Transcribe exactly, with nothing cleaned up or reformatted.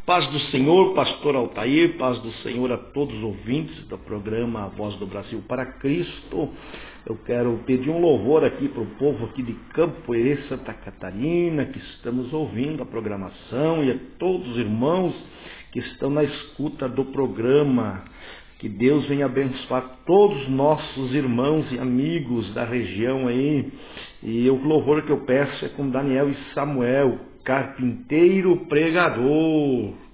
Paz do Senhor, pastor Altair, paz do Senhor a todos os ouvintes do programa A Voz do Brasil para Cristo. Eu quero pedir um louvor aqui para o povo aqui de Campo Herê, Santa Catarina, que estamos ouvindo a programação, e a todos os irmãos que estão na escuta do programa. Que Deus venha abençoar todos os nossos irmãos e amigos da região aí. E o louvor que eu peço é com Daniel e Samuel, carpinteiro pregador.